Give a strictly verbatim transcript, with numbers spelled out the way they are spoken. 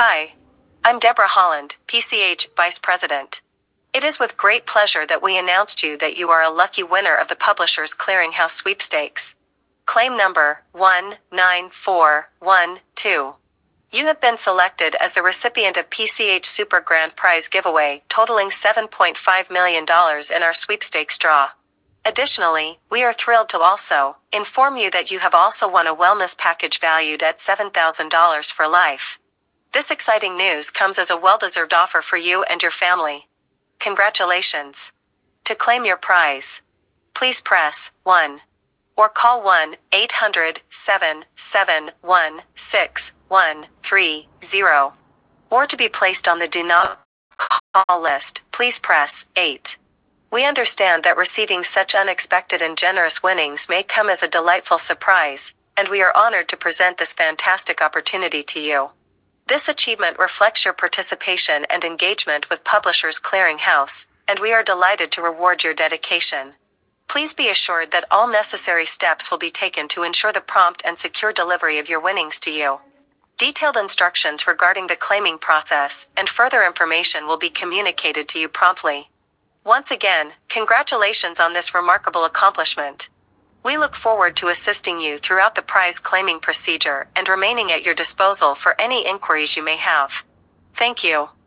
Hi. I'm Deborah Holland, P C H Vice President. It is with great pleasure that we announce to you that you are a lucky winner of the Publishers Clearinghouse Sweepstakes. Claim number one nine four one two. You have been selected as the recipient of P C H Super Grand Prize giveaway totaling seven point five million dollars in our sweepstakes draw. Additionally, we are thrilled to also inform you that you have also won a wellness package valued at seven thousand dollars for life. This exciting news comes as a well-deserved offer for you and your family. Congratulations. To claim your prize, please press one or call one eight hundred, seven seven one, six one three zero. Or to be placed on the do not call list, please press eight. We understand that receiving such unexpected and generous winnings may come as a delightful surprise, and we are honored to present this fantastic opportunity to you. This achievement reflects your participation and engagement with Publishers Clearinghouse, and we are delighted to reward your dedication. Please be assured that all necessary steps will be taken to ensure the prompt and secure delivery of your winnings to you. Detailed instructions regarding the claiming process and further information will be communicated to you promptly. Once again, congratulations on this remarkable accomplishment. We look forward to assisting you throughout the prize claiming procedure and remaining at your disposal for any inquiries you may have. Thank you.